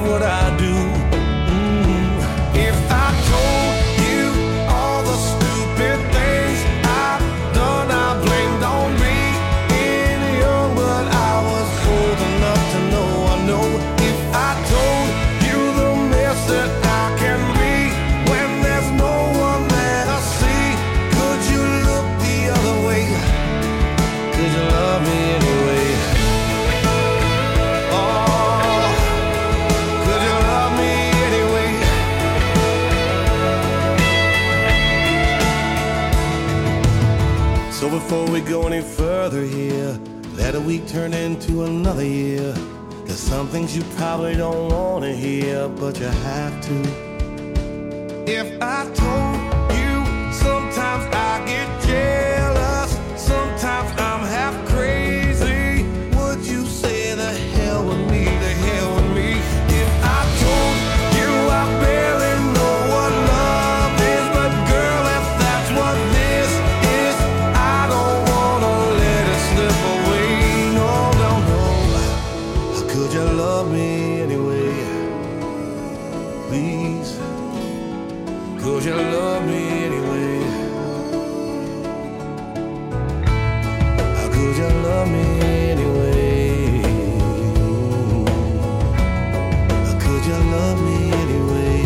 what I do. If I told you all the stupid things I've done, I blamed on being young, but I was old enough to know. I know if I told you the mess that I can be when there's no one that I see, could you look the other way? Could you love me anyway? Oh, could you love me anyway? So before we go any further here, let a week turn into another year. There's some things you probably don't want to hear, but you have to. If I told you sometimes I get jealous, sometimes I'm half crazy, would you say the hell with me, the hell with me? If I told you I barely know what love is, but girl, if that's what this is, I don't wanna let it slip away. No, no, no. Could you love me anyway? Please. Could you love me anyway? Could you love me anyway? Could you love me anyway?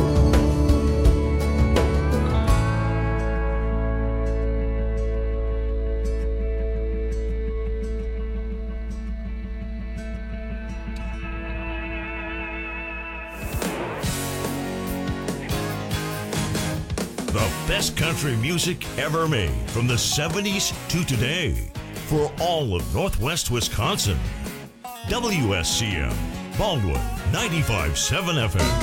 The best country music ever made from the 70s to today for all of Northwest Wisconsin. WSCM, Baldwin, 95.7 FM.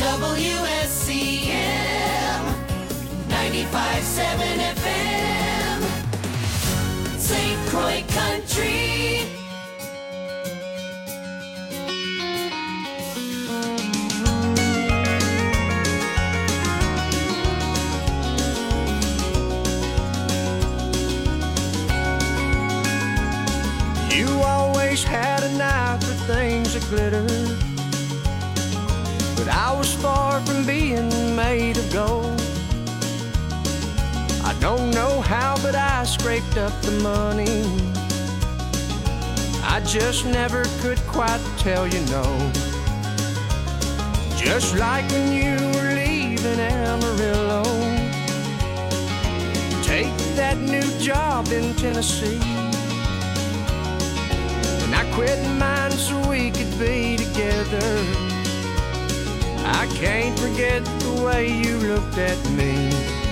WSCM 95.7 FM, St. Croix Country. You always had an eye for things that glitter, but I was far from being made of gold. I don't know how, but I scraped up the money. I just never could quite tell you no. Just like when you were leaving Amarillo, take that new job in Tennessee. And I quit mine so we could be together. I can't forget the way you looked at me.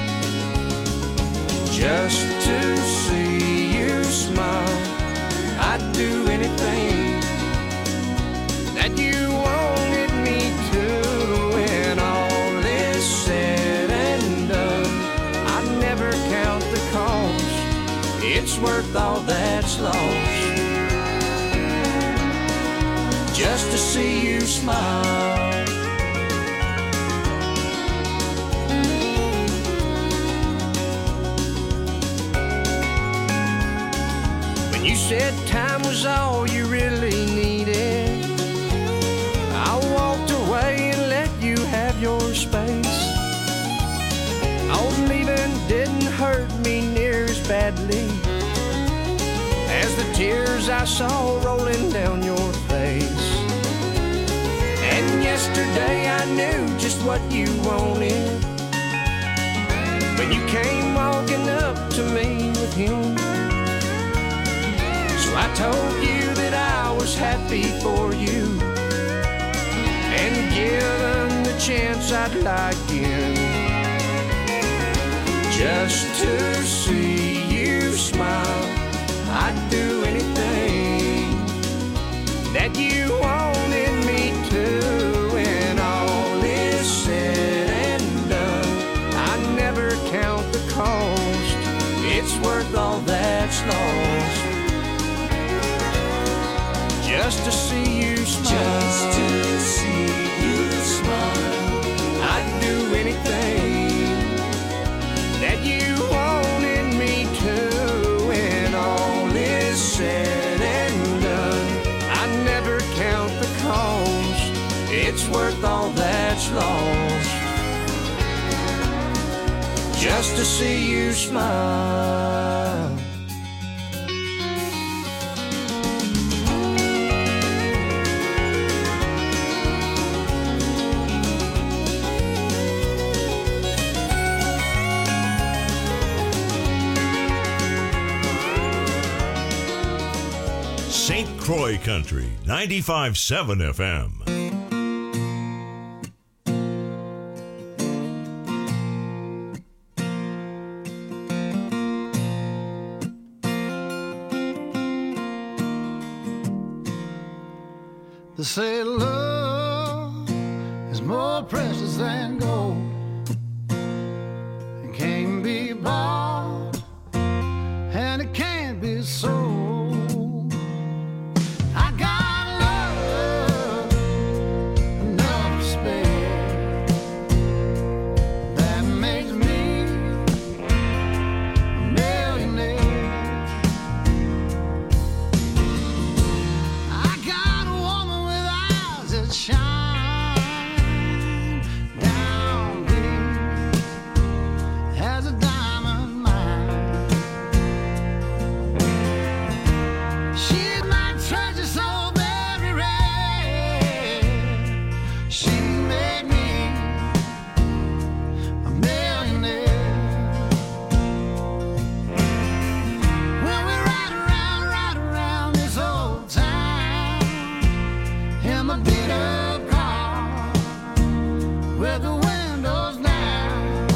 Just to see you smile, I'd do anything that you wanted me to. When all is said and done, I'd never count the cost. It's worth all that's lost, just to see you smile. When you said time was all you really needed, I walked away and let you have your space. Oh, leaving didn't hurt me near as badly as the tears I saw rolling down your face. And yesterday I knew just what you wanted when you came walking up to me with him. So I told you that I was happy for you, and given the chance I'd like in, just to see you smile. I'd do anything that you wanted me to. When all is said and done, I never count the cost. It's worth all that's lost, just to see you smile. Just to see you smile. I'd do anything that you wanted me to. When all is said and done, I never count the it's worth all that's lost just to see you smile. St. Croix Country, 95.7 FM. They say love is more precious than gold. It can't be bought and it can't be sold. I got love enough to spare that makes me a millionaire. I got a woman with eyes that shine down deep as a diamond mine. She's my treasure so very rare. She made me a millionaire. When we ride around this old town in my beat up car with the windows down,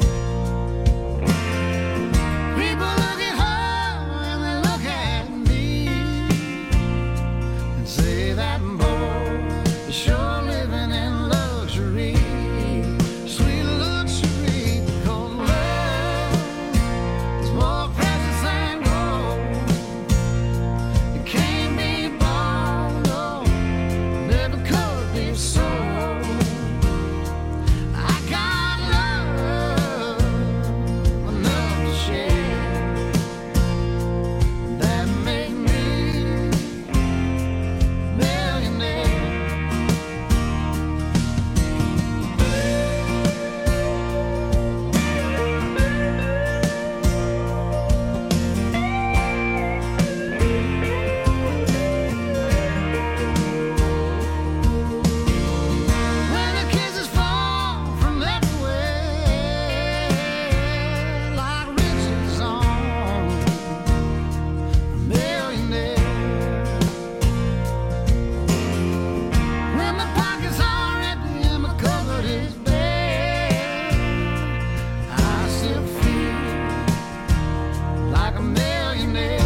people look at her and they look at me and say that boy is sure living in luxury, sweet luxury, because love is more precious than gold. It can't be bought, no, never could be sold. I got love enough to share that make me a millionaire. When the kisses fall from everywhere like riches on a millionaire. When my pockets are empty and my cupboard is bare, I still feel like a millionaire.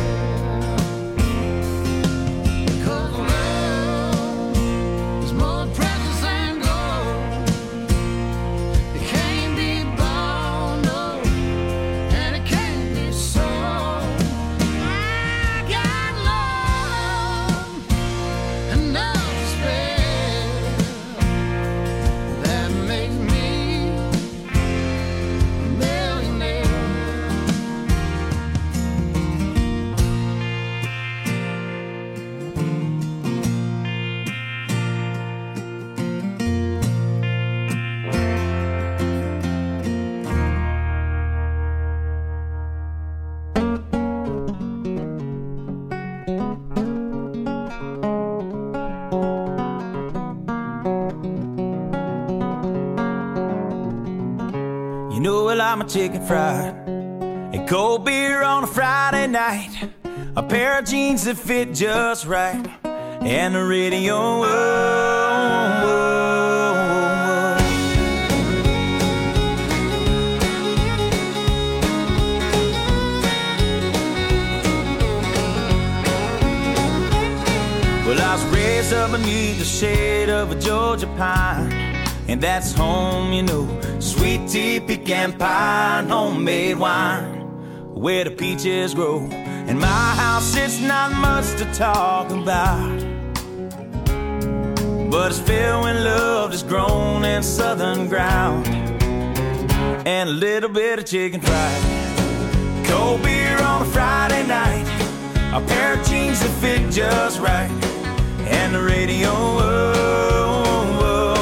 Because love is more precious than gold. It can't be bought, no, and it can't be sold. I got love enough to spare that makes me a millionaire. You know, well, I'm a chicken fried and cold beer on a Friday night, a pair of jeans that fit just right, and the radio. Whoa, whoa, whoa. Well, I was raised up beneath the shade of a Georgia pine, and that's home, you know. Sweet tea, pecan pie, and homemade wine, where the peaches grow. In my house, it's not much to talk about, but it's filled with love that's grown in southern ground, and a little bit of chicken fried. Cold beer on a Friday night, a pair of jeans that fit just right, and the radio. Whoa, whoa.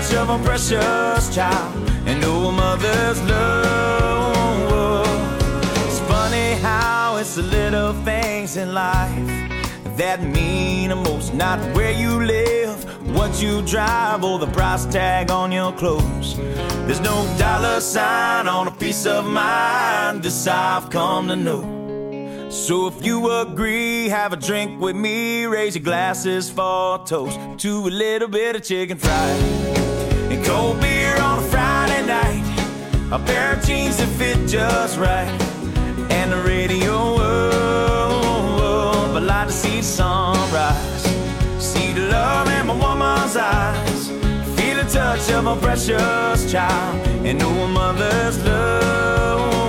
touch of a precious child and know a mother's love. It's funny how it's the little things in life that mean the most. Not where you live, what you drive, or the price tag on your clothes. There's no dollar sign on a piece of mind, this I've come to know. So if you agree, have a drink with me, raise your glasses for a toast to a little bit of chicken fried and cold beer on a Friday night, a pair of jeans that fit just right, and the radio up. I like to see the sunrise, see the love in my woman's eyes, feel the touch of a precious child, and know a mother's love.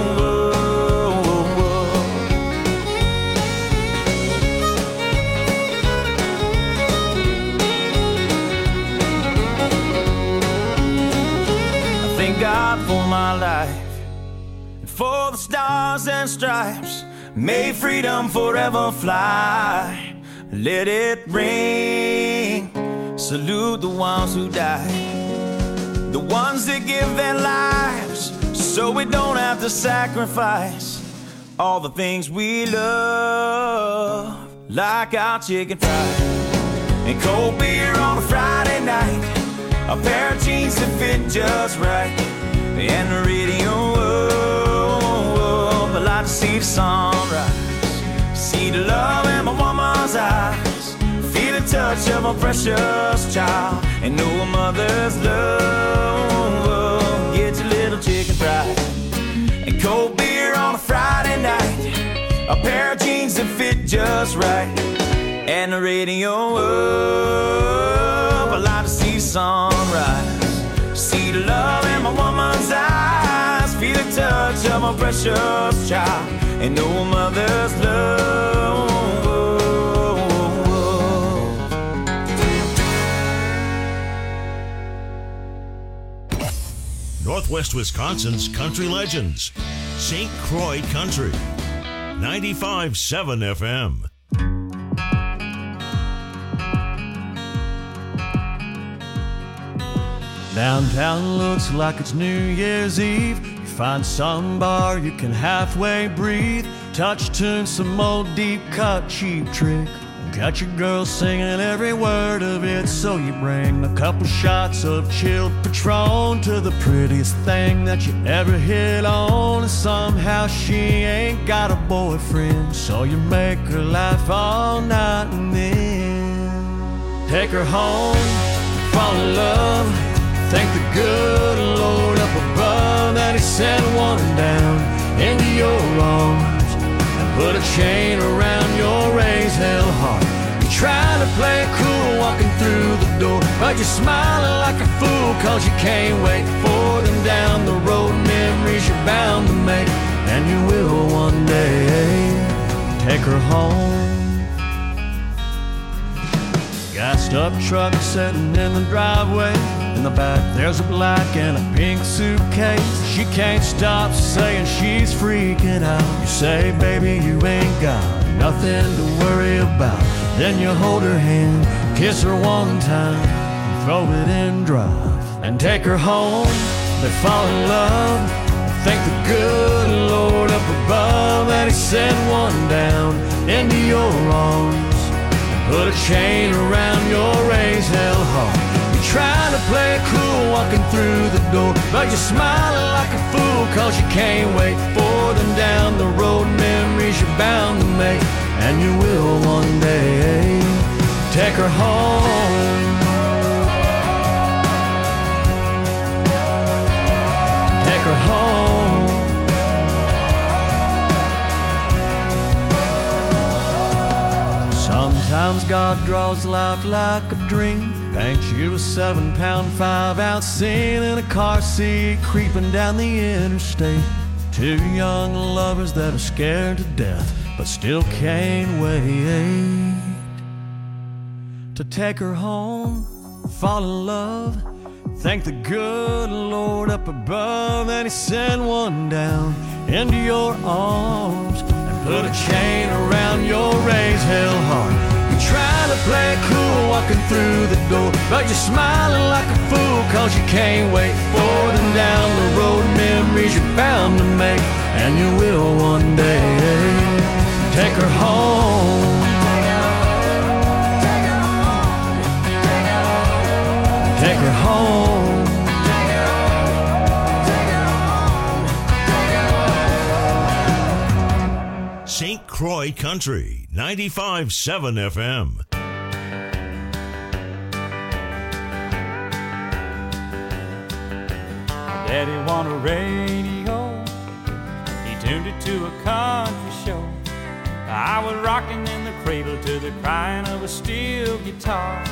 God for my life, and for the stars and stripes, may freedom forever fly. Let it ring, salute the ones who died, the ones that give their lives so we don't have to sacrifice all the things we love, like our chicken fried and cold beer on a Friday night, a pair of jeans that fit just right, and the radio up. I like to see the sunrise, see the love in my woman's eyes, feel the touch of a precious child, and know a mother's love. Get your little chicken fried and cold beer on a Friday night, a pair of jeans that fit just right, and the radio up. I like to see the sunrise, see the love in my woman's eyes, feel the touch of a precious child, and know a mother's love. Northwest Wisconsin's country legends. St. Croix Country. 95.7 FM. Downtown looks like it's New Year's Eve. You find some bar you can halfway breathe, touch tune some old deep cut cheap trick, got your girl singing every word of it. So you bring a couple shots of chilled Patron to the prettiest thing that you ever hit on, and somehow she ain't got a boyfriend, so you make her laugh all night, and then take her home, fall in love. Thank the good Lord up above that He sent one down into your arms and put a chain around your raised hell heart. You're trying to play it cool walking through the door, but you're smiling like a fool cause you can't wait for them down the road. Memories you're bound to make, and you will one day take her home. Gassed up truck sitting in the driveway. In the back there's a black and a pink suitcase. She can't stop saying she's freaking out. You say, baby, you ain't got nothing to worry about. Then you hold her hand, kiss her one time, and throw it in drive, and take her home. They fall in love. Thank the good Lord up above that He sent one down into your arms, put a chain around your raised hell heart. You're trying to play it cool walking through the door, but you're smiling like a fool cause you can't wait for them down the road. Memories you're bound to make, and you will one day take her home. Take her home. Sometimes God draws life like a dream, paints you a 7-pound 5-ounce scene in a car seat creeping down the interstate. Two young lovers that are scared to death but still can't wait to take her home, fall in love. Thank the good Lord up above that He sent one down into your arms and put a chain around your raised hell heart. You're trying to play it cool walking walking through the door, but you're smiling like a fool, cause you can't wait for them down the road. Memories you're bound to make, and you will one day. Take her home. Take her home. St. Croix Country, 95.7 FM. Daddy wanted a radio, he tuned it to a country show. I was rocking in the cradle to the crying of a steel guitar.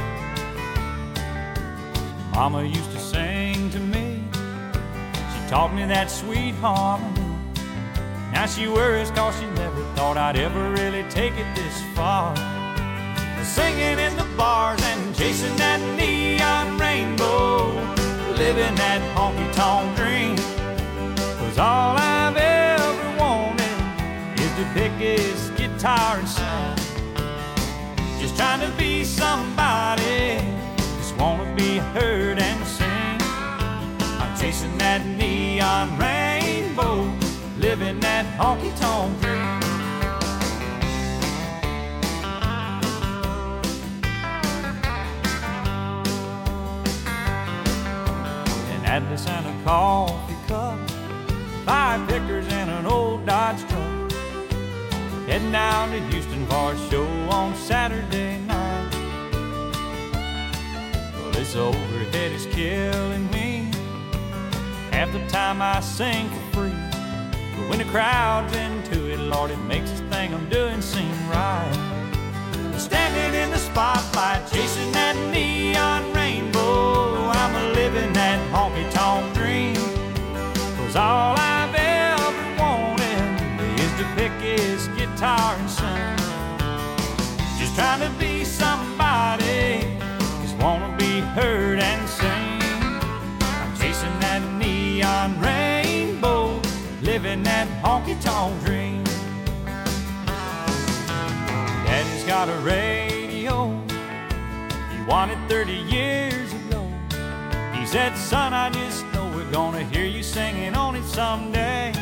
Mama used to sing to me, she taught me that sweet harmony. Now she worries cause she never thought I'd ever really take it this far. Singing in the bars and chasing that neon rainbow, living that honky-tonk dream. 'Cause all I've ever wanted is to pick his guitar and sing. Just trying to be somebody, just wanna be heard and sing. I'm chasing that neon rainbow, living that honky-tonk dream. An Atlas and a coffee cup, 5 pickers and an old Dodge truck, heading down to Houston for a show on Saturday night. Well, this overhead is killing me. Half the time I sing for free, but when the crowd's into it, Lord, it makes this thing I'm doing seem right. Standing in the spotlight, chasing that neon rainbow, I'm a living that honky-tonk dream. 'Cause all I've ever wanted is to pick his guitar and sing. Just trying to be somebody, just wanna be heard and sing. I'm chasing that neon rainbow, living that honky-tonk dream. Daddy's got a radio, he won it 30 years ago. He said, son, I just know we're gonna hear you singing on it someday.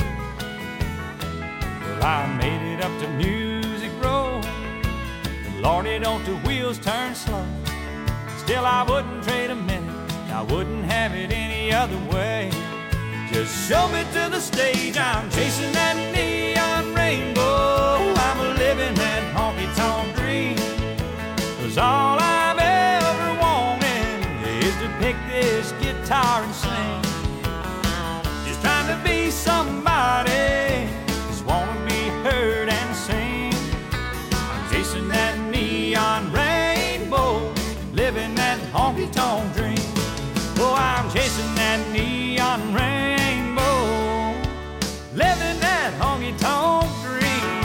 Well, I made it up to Music Row, Lordy, don't the wheels turn slow. Still, I wouldn't trade a minute, I wouldn't have it any other way. Just show me to the stage, I'm chasing that neon rainbow, I'm a living that honky-tonk dream. 'Cause all I've ever wanted is to pick this guitar and sing. Just trying to be somebody, just wanna be heard and sing. I'm chasing that neon rainbow, living that honky-tonk dream. Oh, I'm chasing that neon rainbow, living that honky-tonk dream.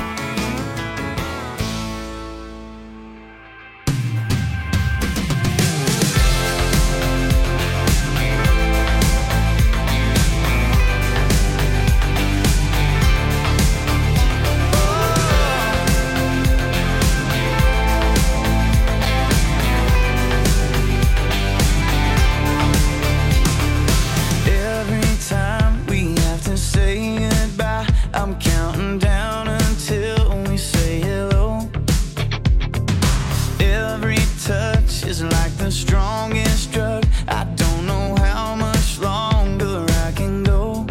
Strongest drug, I don't know how much longer I can go.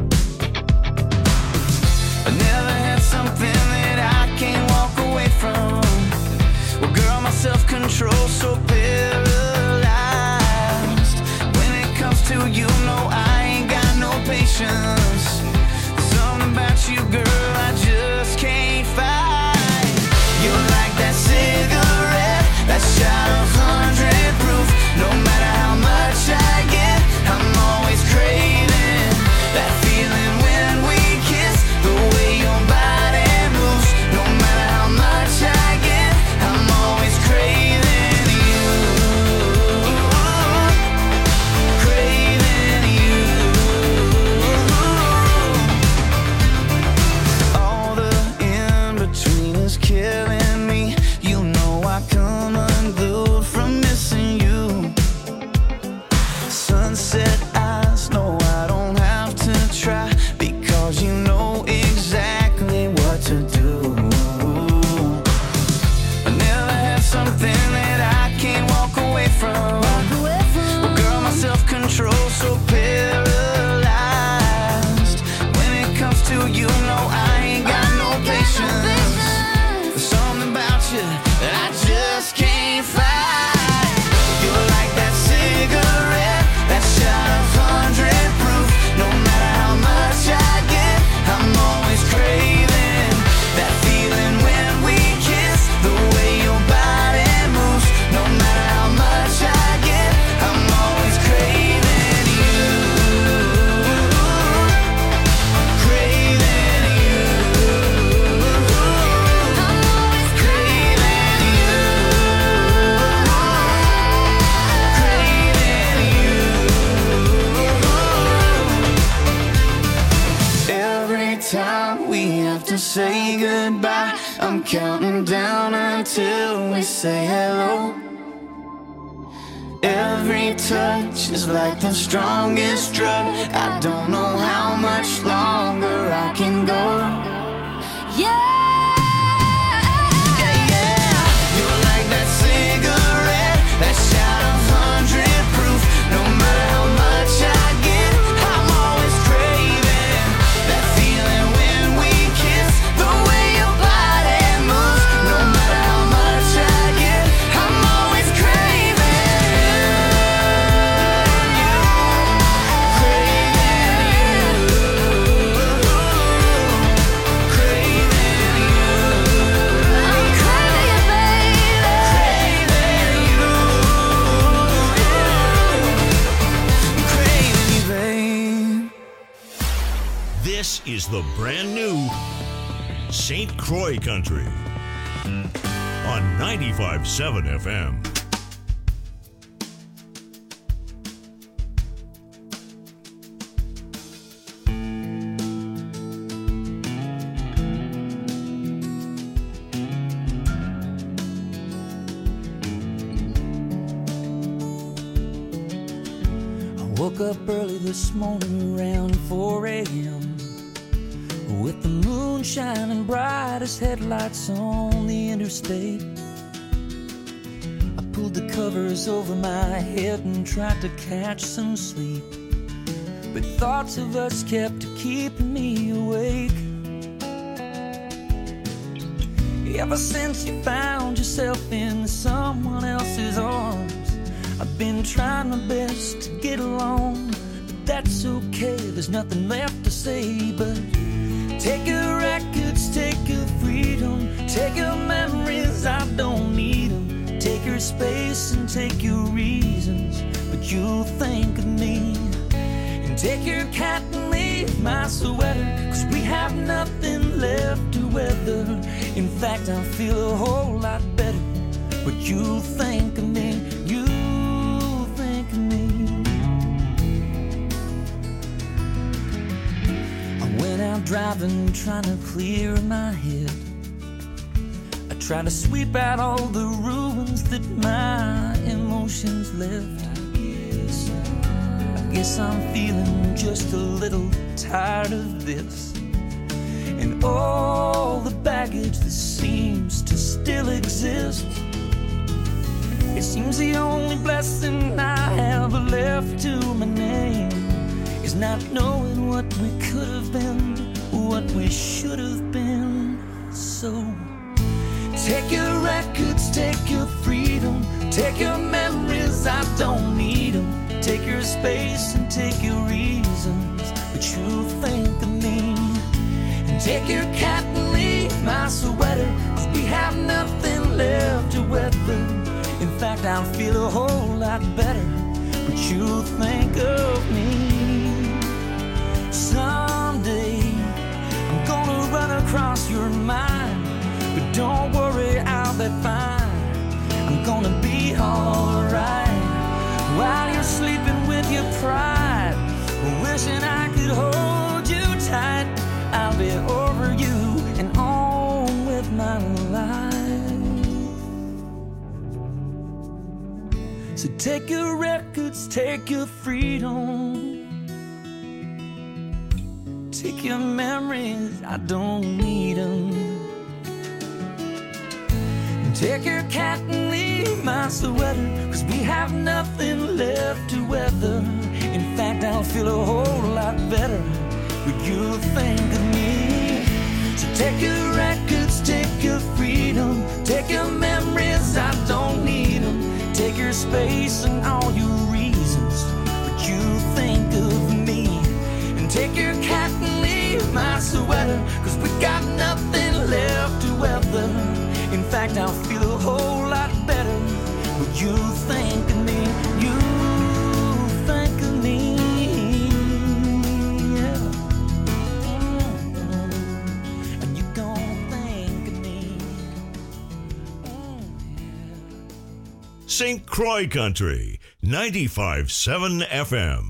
I never had something that I can't walk away from. Well, girl, my self-control's so paralyzed. When it comes to you, no, I ain't got no patience. Something about you, girl, I just can't fight. You're like that cigarette, that shot of 100 proof. No matter how much I get, I'm always craving that feeling when we kiss, the way your body moves. No matter how much I get, I'm always craving you, craving you. All the in-between is killing me. You know I come unglued from control, so paralyzed. When it comes to you, no, I ain't got no patience. There's something about you that I just can't fight. You're like that cigarette, that shot of 100 proof. No matter how much I get, I'm always craving that feeling when we kiss. The way your body moves. No matter how much I get, I'm always craving you. Craving you. I'm always craving you. Craving you. Every time we have to say goodbye, I'm counting down until we say hello. Every touch is like the strongest drug. I don't know how much longer I can go. You're like that cigarette, that shot of 100 proof. No matter how much I get, I'm always craving that feeling when we kiss. The way your body moves. No matter how much I get, I'm always craving you. Craving you. Craving you. I'm craving, baby. Craving you. Craving you, babe. This is the brand new St. Croix Country on 95.7 FM. I woke up early this morning around 4 a.m. with the moon shining bright as headlights on the interstate. I pulled the covers over my head and tried to catch some sleep, but thoughts of us kept keeping me awake. Ever since you found yourself in someone else's arms, I've been trying my best to get along, but that's okay, there's nothing left to say but take your records, take your freedom, take your memories, I don't need them. Take your space and take your reasons, but you'll think of me. And take your cat and leave my sweater, 'cause we have nothing left to weather. In fact, I feel a whole lot better, but you'll think of me, you'll think of me. I went out driving, trying to clear my head. I tried to sweep out all the ruins that my emotions left. I guess I'm feeling just a little tired of this, and all the baggage that seems to still exist. It seems the only blessing I have left to my name is not knowing what we could have been, what we should have been. So take your records, take your freedom, take your memories, I don't need them. Take your space and take your reasons, but you'll think of me. And take your cat and leave my sweater, 'cause we have nothing left to weather. In fact, I'll feel a whole lot better, but you'll think of me. Someday I'm gonna run across your mind, but don't worry, I'll be fine. I'm gonna be alright while you're sleeping with your pride, wishing I could hold you tight. I'll be over you and on with my life. So take your records, take your freedom, take your memories, I don't need them. Take your cat and leave my sweater, 'cause we have nothing left to weather. fact, I'll feel a whole lot better when you think of me. So take your records, take your freedom, take your memories, I don't need them. Take your space and all your reasons, but you think of me. And take your cat and leave my sweater, 'cause we got nothing left to weather. In fact, I'll feel a whole lot better when you think of me. You think of me, yeah. And you gonna think of me, yeah. St. Croix Country, 95.7 FM.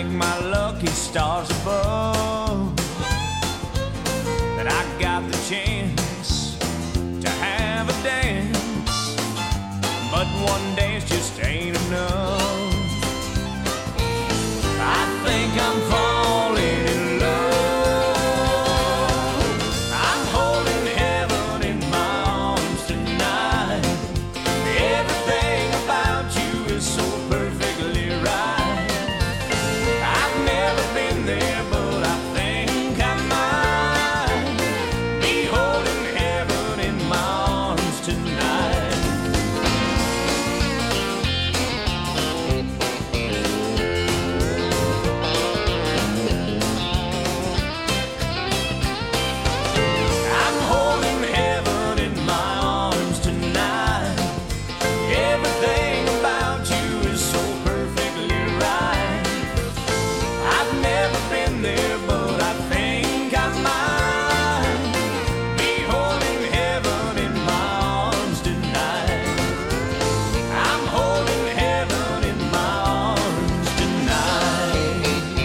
thank my lucky stars above that I got the chance to have a dance, but one dance just ain't enough. I think I'm falling in love. I'm holding heaven in my arms tonight. Everything about you is so perfectly right. I've never been there, but I think I might be holding heaven in my arms tonight. I'm holding heaven in my arms tonight. Everything about you is so perfectly right. I've never been there, but I think I might be holding heaven in my arms tonight. I'm holding heaven in my arms tonight.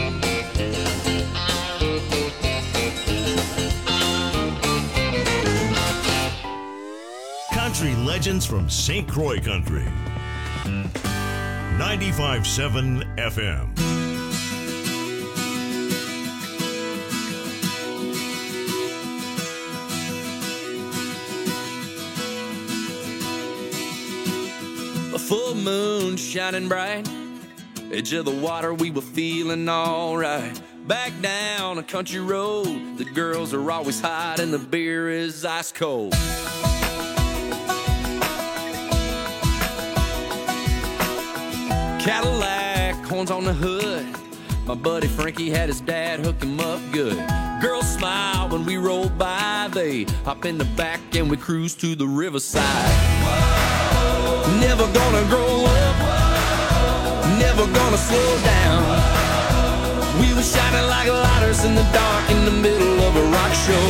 Country legends from St. Croix Country. 95.7 FM. A full moon shining bright, edge of the water, we were feeling alright. Back down a country road, the girls are always hot and the beer is ice cold. Cadillac, horns on the hood. My buddy Frankie had his dad hook him up good. Girls smile when we roll by. They hop in the back and we cruise to the riverside. Never gonna grow up, never gonna slow down. We were shining like lighters in the dark in the middle of a rock show.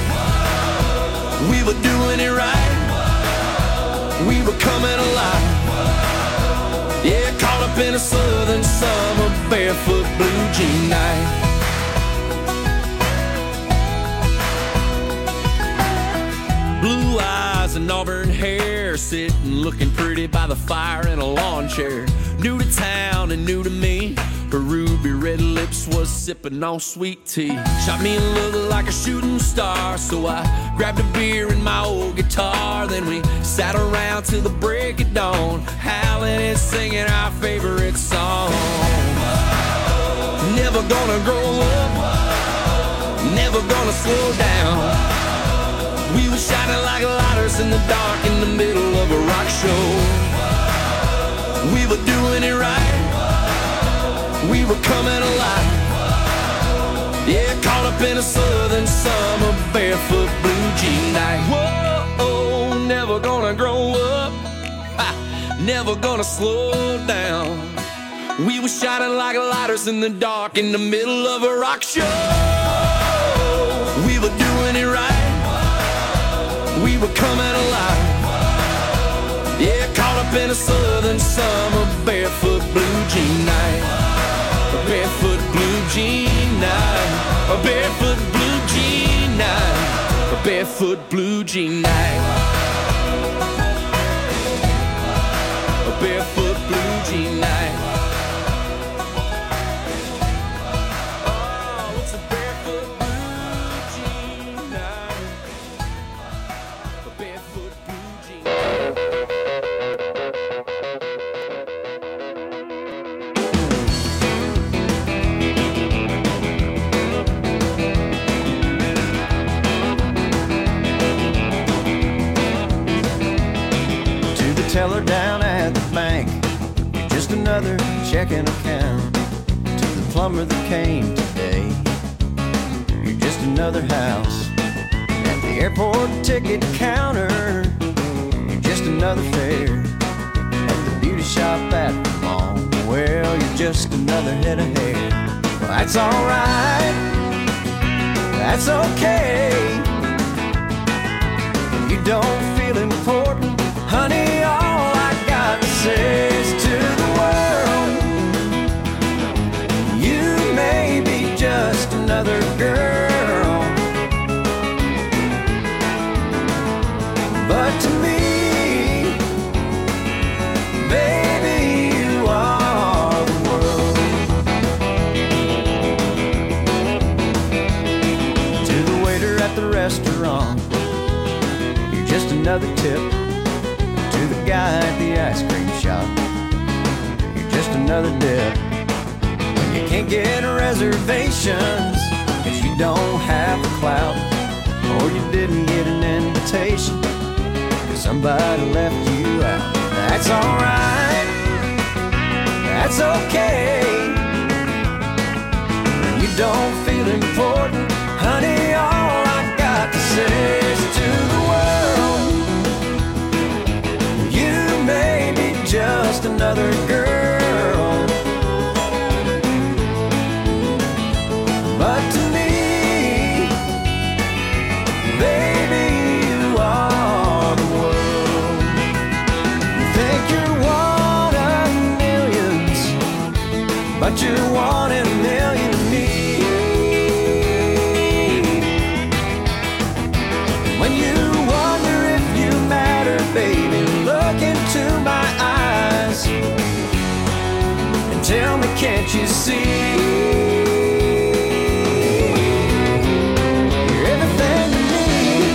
We were doing it right, we were coming alive. Yeah, caught up in a southern summer, barefoot blue jean night. Blue eyes and auburn hair, sitting looking pretty by the fire in a lawn chair. New to town and new to me, her ruby red lips was sipping on sweet tea. Shot me a look like a shooting star, so I grabbed a beer and my old guitar. Then we sat around till the break of dawn, howling and singing our favorite song. Never gonna grow up, never gonna slow down. We were shining like lighters in the dark in the middle of a rock show. We were doing it right, we were coming alive. Yeah, caught up in a southern summer, barefoot blue jean night. Whoa, never gonna grow up, never gonna slow down. We were shining like lighters in the dark in the middle of a rock show. We were doing it right, we were coming alive. Yeah, caught up in a southern summer, barefoot blue jean night. A barefoot blue jean night. A barefoot blue jean night. A barefoot blue jean night. A barefoot blue jean night. Oh, it's a barefoot blue jean night. A barefoot blue jean night. Teller down at the bank, you're just another checking account. To the plumber that came today, you're just another house. At the airport ticket counter, you're just another fare. At the beauty shop at the mall, well, you're just another head of hair. Well, that's alright, that's okay. If you don't feel important, honey, all I got to say is to the world, you another dip. When you can't get reservations, 'cause you don't have the clout, or you didn't get an invitation, 'cause somebody left you out. That's alright, that's okay. When you don't feel important, honey, all I got to say is to the world, you may be just another girl, but to me, baby, you are the world. You think you're one of millions, but you're one in a million to me. When you wonder if you matter, baby, look into my eyes and tell me, can't you see? You're everything to me.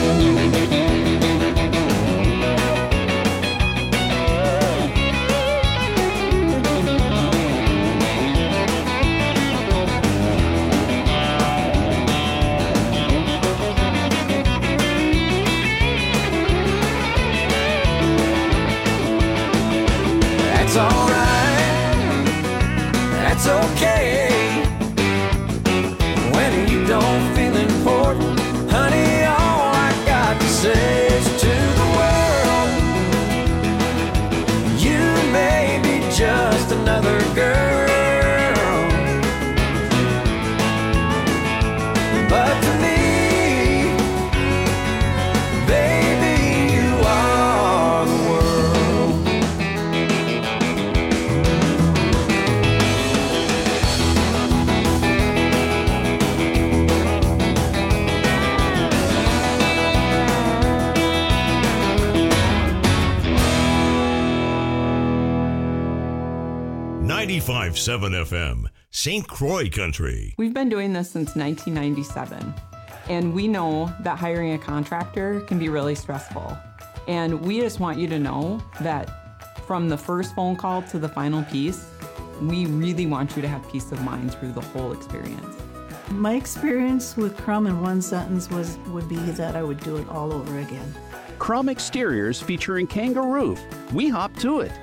That's alright, that's okay. When you don't feel important, honey, all I got to say is to the world, you may be just another girl, but to me, baby, you are the world. .7 FM, St. Croix Country. We've been doing this since 1997, and we know that hiring a contractor can be really stressful. And we just want you to know that from the first phone call to the final piece, we really want you to have peace of mind through the whole experience. My experience with Crum in one sentence would be that I would do it all over again. Crum Exteriors featuring Kangaroo. We hop to it.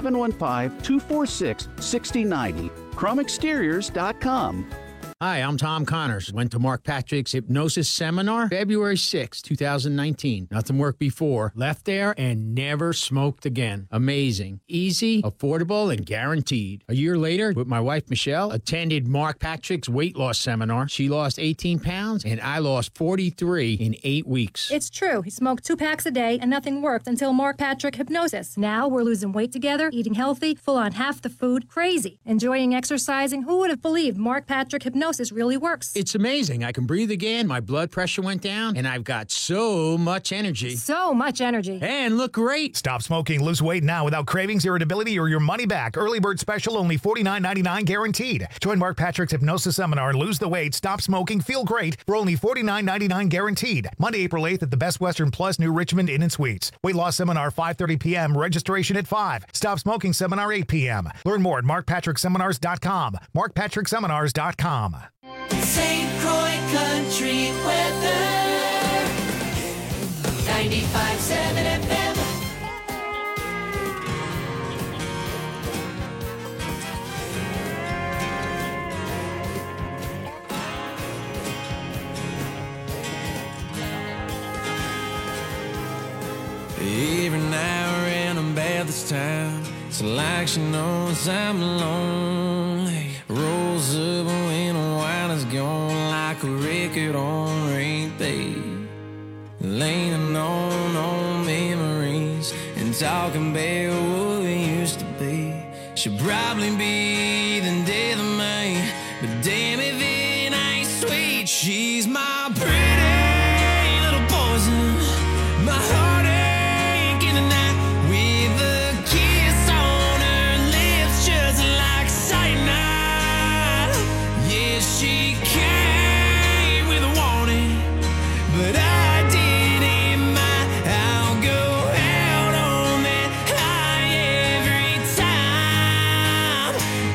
715-246-6090. CrumExteriors.com. Hi, I'm Tom Connors. Went to Mark Patrick's hypnosis seminar February 6, 2019. Nothing worked before. Left there and never smoked again. Amazing. Easy, affordable, and guaranteed. A year later, with my wife Michelle, attended Mark Patrick's weight loss seminar. She lost 18 pounds, and I lost 43 in 8 weeks. It's true. He smoked 2 packs a day, and nothing worked until Mark Patrick Hypnosis. Now we're losing weight together, eating healthy, full on half the food. Crazy. Enjoying exercising. Who would have believed Mark Patrick Hypnosis really works? It's amazing. I can breathe again, my blood pressure went down, and I've got so much energy. So much energy. And look great. Stop smoking, lose weight now without cravings, irritability, or your money back. Early bird special, only $49.99 guaranteed. Join Mark Patrick's hypnosis seminar and lose the weight, stop smoking, feel great for only $49.99 guaranteed. Monday, April 8th at the Best Western Plus New Richmond Inn and Suites. Weight loss seminar 5:30 p.m. Registration at 5. Stop smoking seminar 8 p.m. Learn more at markpatrickseminars.com. markpatrickseminars.com. St. Croix Country Weather 95.7 FM. Every now and then I'm bad this time. It's like she knows I'm lonely. Rolls up when the wine is gone like a record on repeat. Leaning on old memories and talking about what we used to be. She'll probably be the death of me, but damn if it ain't sweet. She's my pretty little poison, my heartache in the night, with a kiss on her lips just like cyanide. Yeah, she came with a warning, but I didn't mind. I'll go out on that high every time.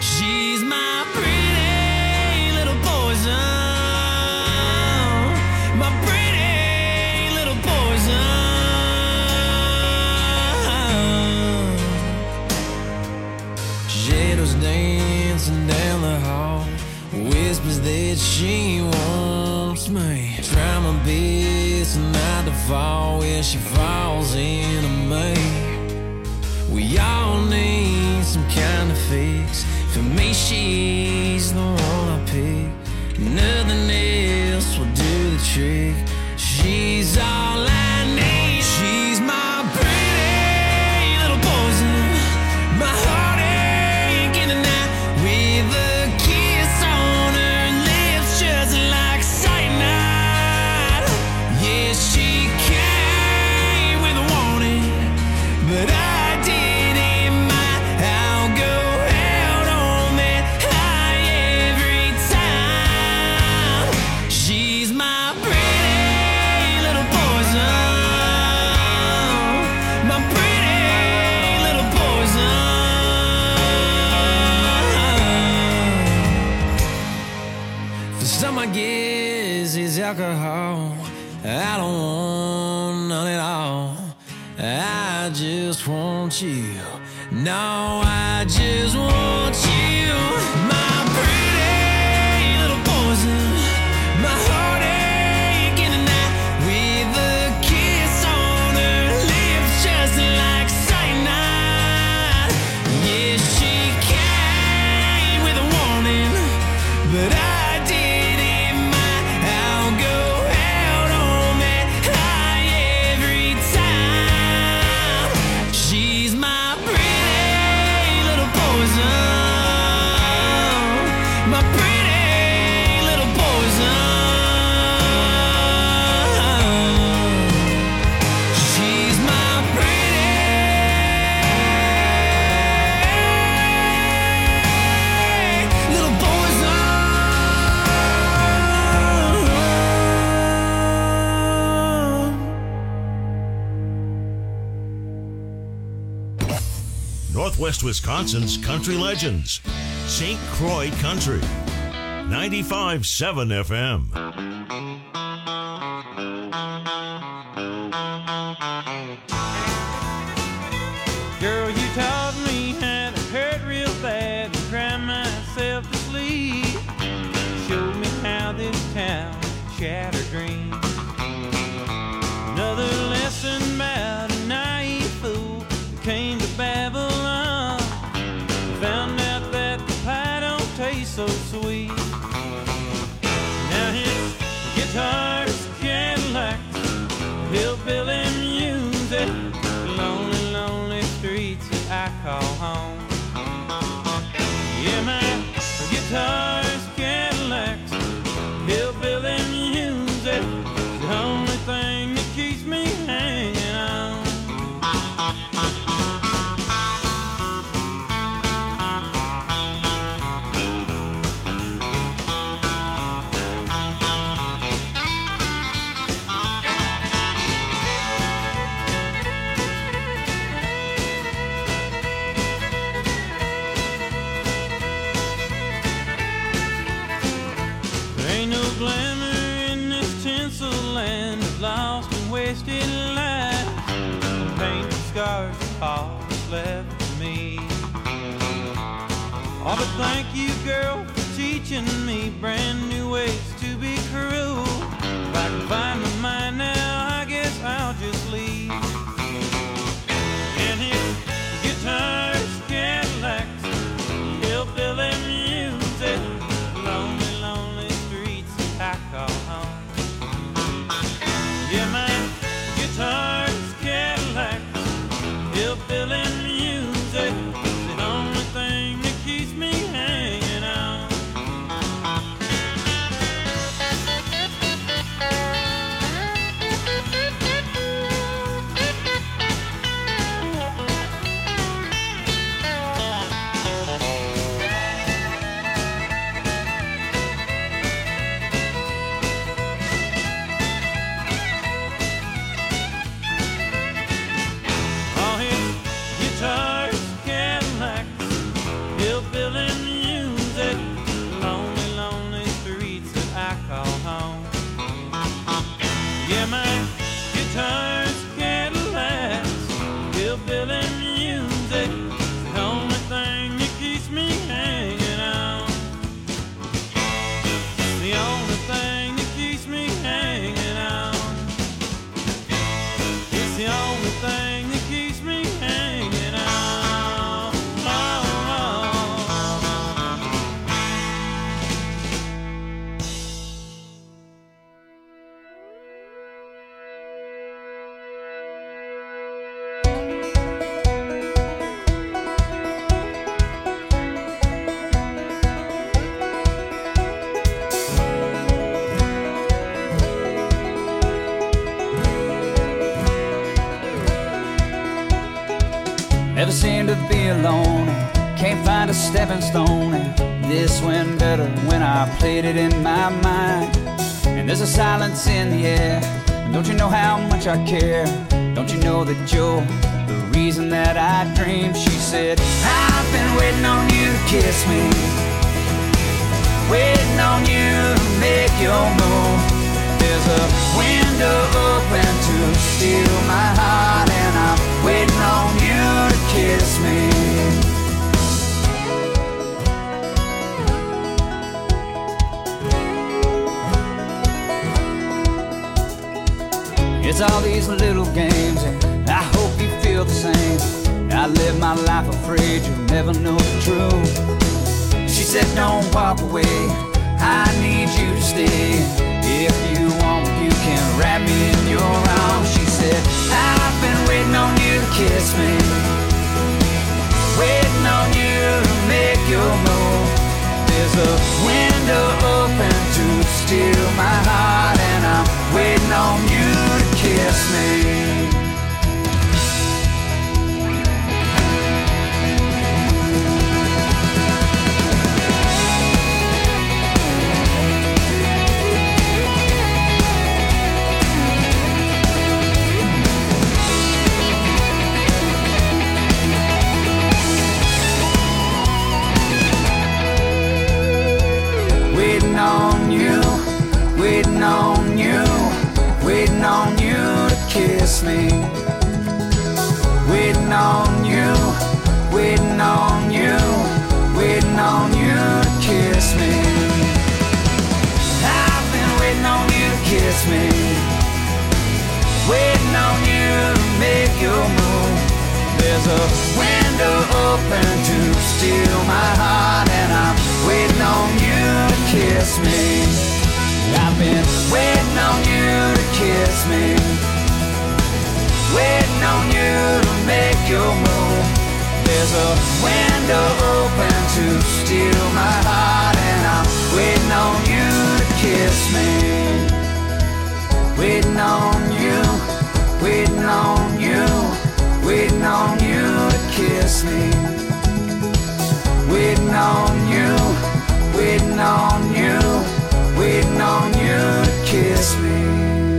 that she wants me. Try my best not to fall where she falls into me. We all need some kind of fix. For me, she's the one I pick. Nothing else will do the trick. She's all I need. She's my pretty little poison, my heartache in the night, with a kiss on her lips just like cyanide. Yeah, she came with a warning, but I didn't mind. I'll go out on that high every time. She's my pretty little poison, my pretty little poison. For some, I guess it's alcohol. I don't want none at all. I just want you. No, I just want you. My pretty little poison, my heartache in the night, with a kiss on her lips just like cyanide. Yeah, she came with a warning, but I didn't mind. I'll go out on that high every time. She's my pretty little poison, my pretty little poison. She's my pretty little Northwest Wisconsin's country legends. St. Croix Country. 95.7 FM. Girl, you taught me how to hurt real bad and cry myself to sleep. Showed me how this town shatter dreams. Another lesson about a naive fool who came to Babylon. Found out that the pie don't taste so sweet. Now his guitar's Cadillacs, hillbilly music, lonely, lonely streets that I call home. Yeah, my guitar's Cadillacs, hillbilly music, the only thing that keeps me hanging on. There ain't no glamour in this tinsel land of lost and wasted life. Paint the scars of all that's left of me. Oh, but thank you, girl, for teaching me brand new ways to be cruel. If I can find my mind now, I guess I'll just leave. And his guitar's Cadillacs, hillbilly music, lonely, lonely streets that I call home. Yeah, my guitar's Cadillacs, hillbilly music, the only thing that keeps me hanging on. learned to be alone. Can't find a stepping stone. And this went better when I played it in my mind. And there's a silence in the air. And don't you know how much I care? Don't you know that you're the reason that I dream? She said, I've been waiting on you to kiss me, waiting on you to make your move. There's a window open to steal my heart, and I'm waiting on you to kiss me. It's all these little games, and I hope you feel the same. I live my life afraid you'll never know the truth. She said, don't walk away, I need you to stay. If you want, you can wrap me in your arms. She said, I've been waiting on you to kiss me, waiting on you to make your move. There's a window open to steal my heart, and I'm waiting on you to kiss me. Waiting on you, waiting on you, waiting on you to kiss me. Waiting on you, waiting on you, waiting on you to kiss me. I've been waiting on you to kiss me, waiting on you to make your move. There's a window open to steal my heart, and I'm waiting on you to kiss me. I've been waiting on you to kiss me, waiting on you to make your move. There's a window open to steal my heart, and I'm waiting on you to kiss me. Waiting on you, waiting on you, waiting on you to kiss me. Waiting on you, waiting on you, waiting on you to kiss me.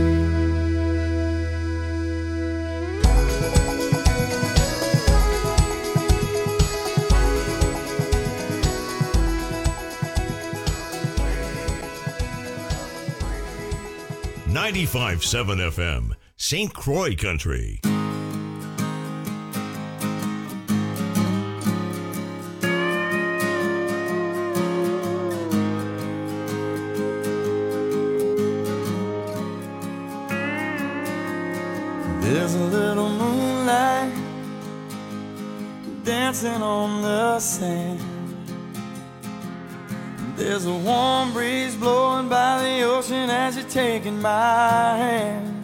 .95.7 FM, St. Croix Country. There's a little moonlight dancing on the sand. There's a warm breeze blowing by the ocean as you're taking my hand.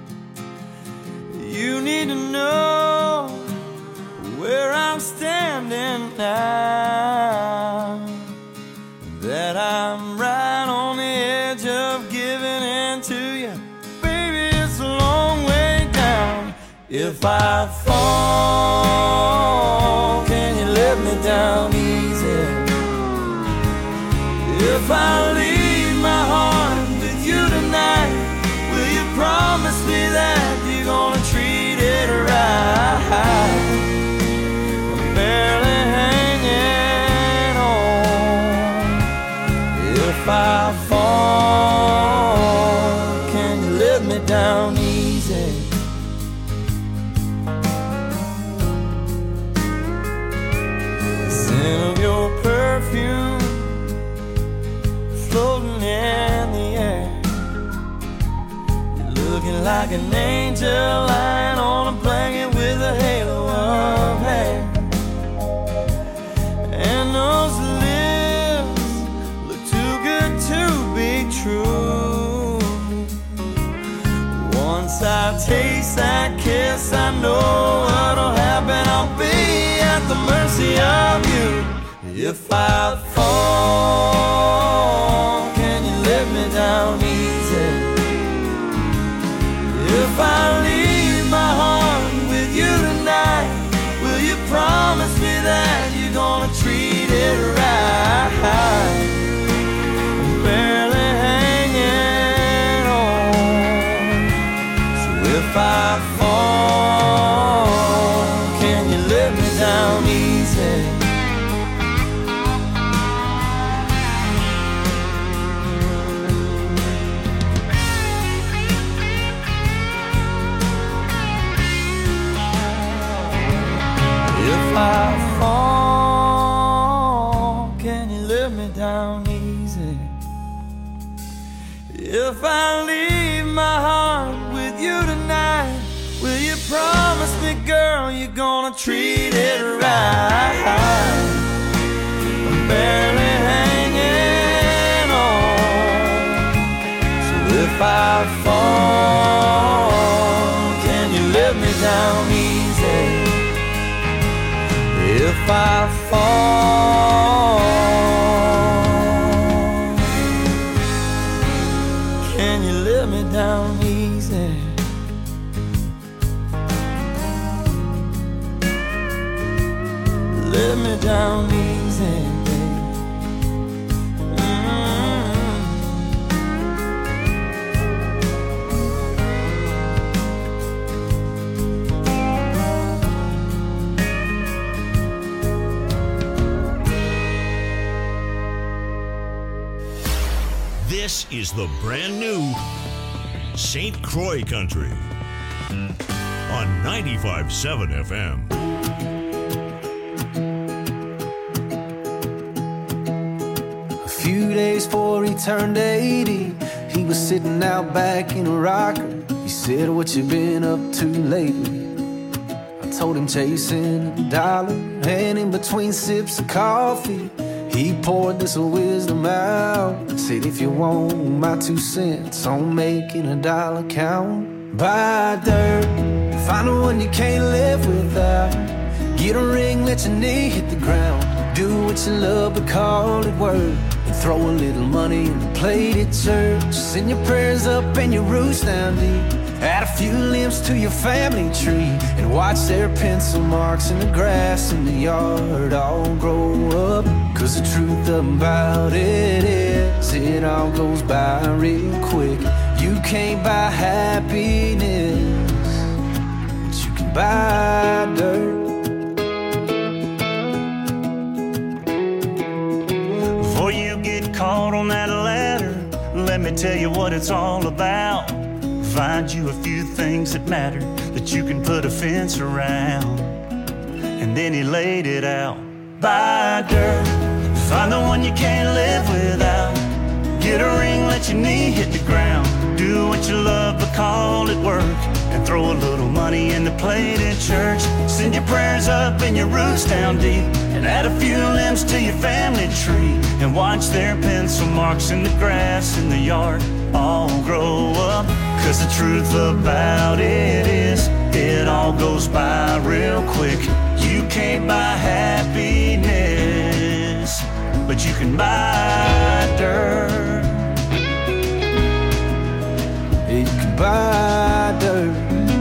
You need to know where I'm standing now, that I'm right on the edge of giving in to you. Baby, it's a long way down. If I fall, can you let me down easy? If I leave my heart with you tonight, will you promise me that you're gonna treat it right? I'm barely hanging on. If I fall, can you let me down easy? The scent of your perfume floating in the air. You're looking like an angel lying on a blanket with a halo of hair. And those lips look too good to be true. Once I taste that kiss, I know what'll happen. I'll be at the mercy of you. If I fall, can you let me down easy? If I leave my heart with you tonight, will you promise me down easy. If I leave my heart with you tonight, will you promise me, girl, you're gonna treat it right? I'm barely hanging on. So if I fall, can you let me down easy? If I fall, can you let me down easy? Let me down easy, babe. This is the brand new St. Croix Country on 95.7 FM. A few days before he turned 80, he was sitting out back in a rocker. He said, "What you been up to lately?" I told him chasing a dollar, and in between sips of coffee, he poured this wisdom out. Said, "If you want my 2 cents on making a dollar count, buy dirt, find the one you can't live without. Get a ring, let your knee hit the ground. Do what you love, but call it work. And throw a little money in the plate at church. Send your prayers up and your roots down deep. Add a few limbs to your family tree, and watch their pencil marks in the grass in the yard all grow up. Cause the truth about it is, it all goes by real quick. You can't buy happiness, but you can buy dirt." Before you get caught on that ladder, let me tell you what it's all about. Find you a few things that matter, that you can put a fence around. And then he laid it out. Buy dirt, find the one you can't live without. Get a ring, let your knee hit the ground. Do what you love, but call it work. And throw a little money in the plate at church. Send your prayers up and your roots down deep. And add a few limbs to your family tree. And watch their pencil marks in the grass in the yard all grow up. Cause the truth about it is, it all goes by real quick. You can't buy happiness, but you can buy dirt. You can buy dirt.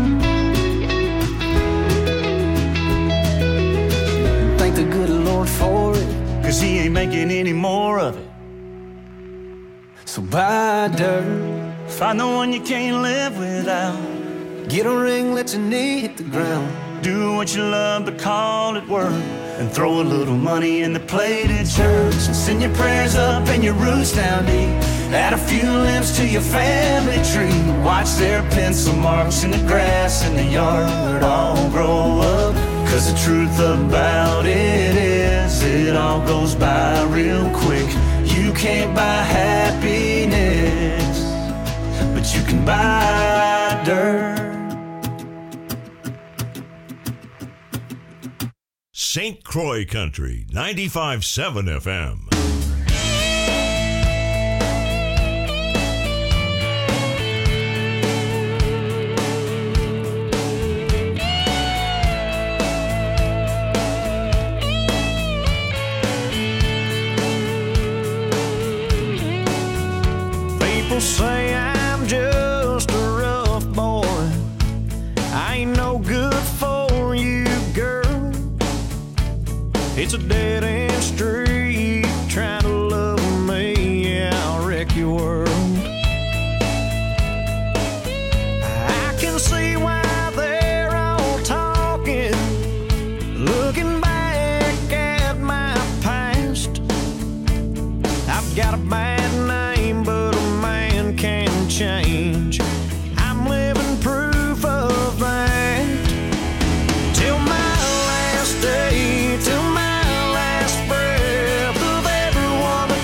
Thank the good Lord for it, cause he ain't making any more of it. So buy dirt. Find the one you can't live without. Get a ring, let your knee hit the ground. Do what you love, but call it work. And throw a little money in the plate at church. And send your prayers up and your roots down deep. Add a few limbs to your family tree. Watch their pencil marks in the grass in the yard all grow up. Cause the truth about it is, it all goes by real quick. You can't buy happiness, but you can buy dirt. St. Croix Country, 95.7 FM. People say I'm just a rough boy. I ain't no good for you, girl. It's a dead-end street, trying to love me, yeah, I'll wreck your world. I can see why they're all talking, looking back at my past. I've got a bad name, but a man can change. I'm living proof of that. Till my last day, till my last breath, of everyone that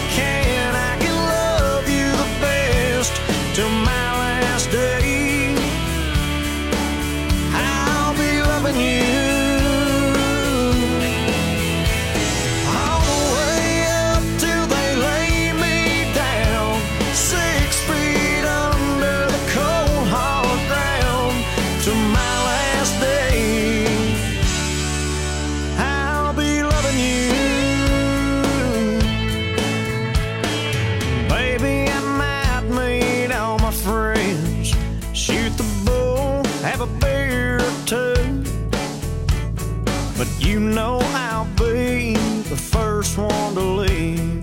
You know I'll be the first one to leave.